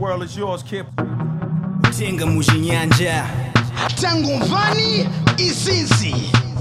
world is yours, kid. Tenga mujinyanja tangu mvani isinzi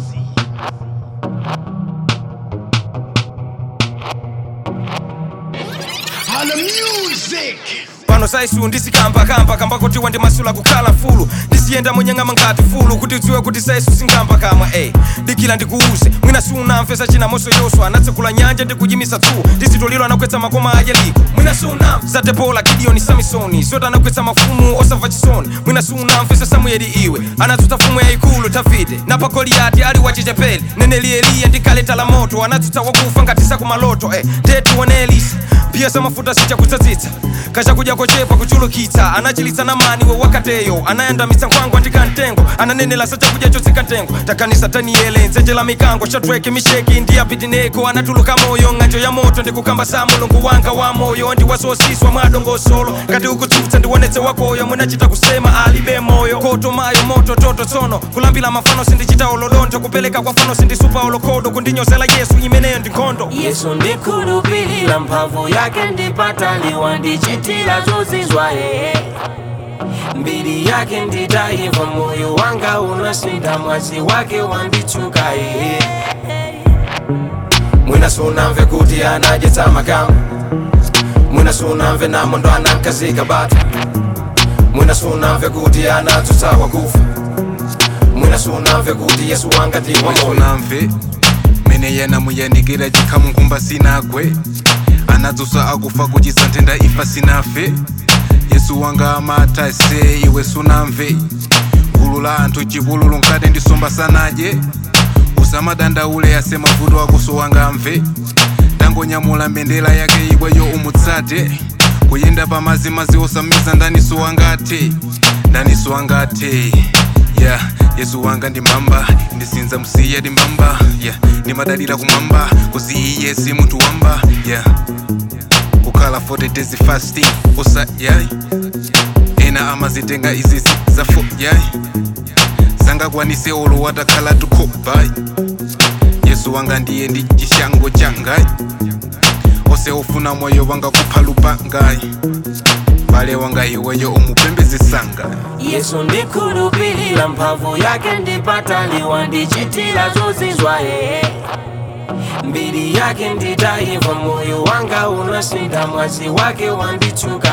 Hala music pano saisu ndisikamba kamba kuti wandi masula kukhala fulu ndisiyenda mwenyang'ama ngati fulu kuti udziwe kuti saisu singamba kamwa dikila ndikuuze mwina sunamvesa china moso yoswa anatsekula nyanja ndikujimisa tu ndisitoliro anakwetsa makoma aje liko mwina sunam zatepola Gideoni Samisoni sota anakwetsa mafumu osamva chisoni mwina sunamvesa Samueli iwe anatuta fumu ya ikulu Davide napa Goliati ali wachichepeli neneli Eliya ndikaleta la moto anatuta wakufa ngatisa kumaloto tetu wane Elisa pia samafuta sicha kutsatitsa kasha kuja kochepa kuchulukitsa anachilitsa na mani we wakateyo anayenda misankwangu andika ntengo ananenela sacha kuja chotsika ntengo takanisa Daniele nzenjela mikango Shadrake Meshaki ndi Abednego anatuluka moyo ng'anjo ya moto ndikukamba sa mulungu wanga wa moyo ndi wasosiswa mwadongo solo ngati ukutsutsa ndiwonetse wakoyo mwenachita kusema alibe moyo koto mayo moto toto tsono kulambila mafano sindichita olodonto kupeleka kwa fano sindisupa olokodo kundinyozela Yesu imeneyo ndikondo Yesu ndikhulupilira mphamvu yake ndipataliwa ndichitira zozizwa mbiri yake ndidaiva moyo wanga unasinda mwazi wake wanditsuka mwina sunamve kuti anajetsa makamu mwina sunamve namondo anankazika bata mwina sunamve kuti anatsutsa wakufa mwina sunamve kuti Yesu wangati sunamve mene yena muyandikira chikhamu nkumba sinagwe anadzusa akufa kuchitsa nthenda ifa sinafe Yesu wanga amata se iwe sunamve gulu la anthu chipululu nkati ndisomba sanaje usamadandaule ase mavuto akuso wanga amve tangonyamula mbendera yake iweyo umutsate kuyenda pamazimazi osamiza ndaniso wangate yeah. Yesu wanga ndi mbamba ndisinza msiya ndi mbamba yeah. Ndimadalira kumwamba kuzi iye si munthu wamba yeah. Kukhala 40 days fasting osa yeah. Ena amazitenga izizi zafo yeah. Zangakwanise olo watakhala tukhoba Yesu wanga ndiye ndi chishango changa ose ofuna moyo wanga kupha lupanga bale wanga iweyo umupembezesanga Yesu ndikhulupilira mphamvu yake ndipataliwa ndichitira zozizwa mbiri yake ndidaiva moyo wanga unasinda mwazi wake wanditsuka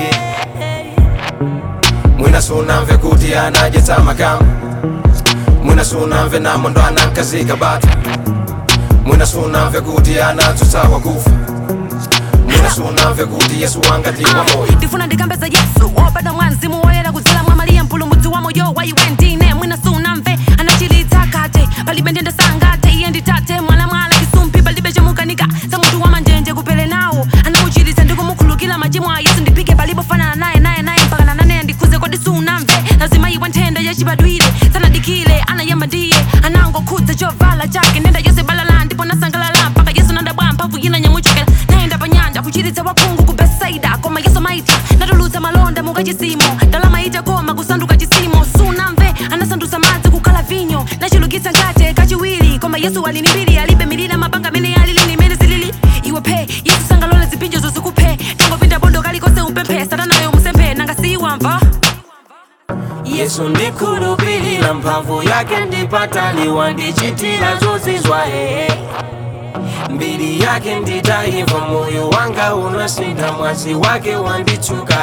mwina sunamve kuti anajetsa makamu mwina sunamve namondo anankazika bata mwina sunamve kuti anatsutsa wakufa mwina sunamve kuti Yesu wangati wa moyo ndifuna ndikambeza Yesu obada mwanzimu woyera kudzera mwa Mariya mpulumutsi wa moyo wa iwe ndine mwina sunamve anachilitsa kate palibe ndende sangate iye nditate mwala kisumpi palibe chemukanika za munthu wa manjenje kupele nawo anamuchilitsa ndikumukhulukira machimo a Yesu ndipike palipofanana naye mpaka nanane ndikhuze kodi sunamve lazima iwe nthenda yachibadwire sanadikile anayamba ndiye anangokhudza chovala chake ndenda yose balala ndipo nasangalala mpaka Yesu nandabwa mphamvu ina nyamuchokera naenda panyanja kuchiritsa wakhungu ku Bethsaida koma Yesu maita natulutsa malonda mukachisimo ndalama ita koma kusanduka chisimo sunamve anasandutsa madzi kukhala vinyo nachilukitsa ngate kachiwiri koma Yesu alinimbiri alibe milira mapanga mene alilini mene zilili iwe phe Yesu sangalola zipinjo zozikuphe tangopinda bondo kalikose umpemphe satanayo musemphe nanga siwamva Yesu ndikhulupilira mphamvu yake ndipataliwa ndichitira zozizwa mbiri yake ndidaiva moyo wanga unasinda mwazi wake wanditsuka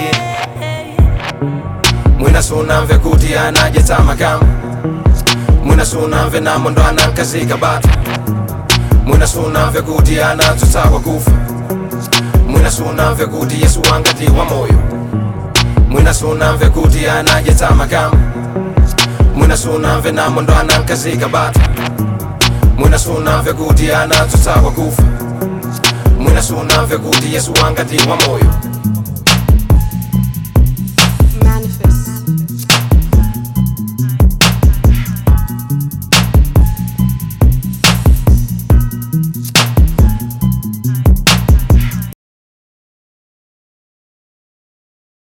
mwina sunamve kuti anajetsa makamu mwina sunamve namondo anankazika bata mwina sunamve kuti anatsutsa wakufa mwina sunamve kuti Yesu wangati wa moyo mwina sunamve kuti anajetsa makamu mwina sunamve namondo anankazika bata mwina sunamve kuti anatsutsa wakufa mwina sunamve kuti Yesu wangati wa moyo